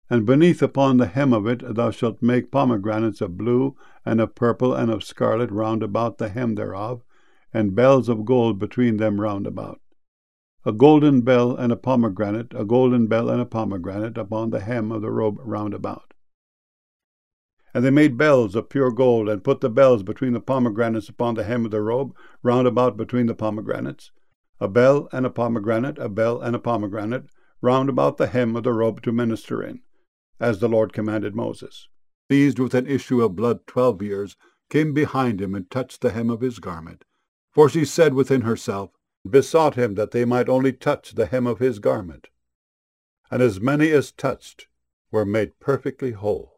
And beneath upon the hem of it thou shalt make pomegranates of blue, and of purple, and of scarlet round about the hem thereof, and bells of gold between them round about. A golden bell and a pomegranate, a golden bell and a pomegranate upon the hem of the robe round about. And they made bells of pure gold, and put the bells between the pomegranates upon the hem of the robe round about between the pomegranates. A bell and a pomegranate, a bell and a pomegranate, round about the hem of the robe to minister in, as the Lord commanded Moses. Seized with an issue of blood 12 years, came behind him and touched the hem of his garment. For she said within herself, besought him that they might only touch the hem of his garment. And as many as touched were made perfectly whole.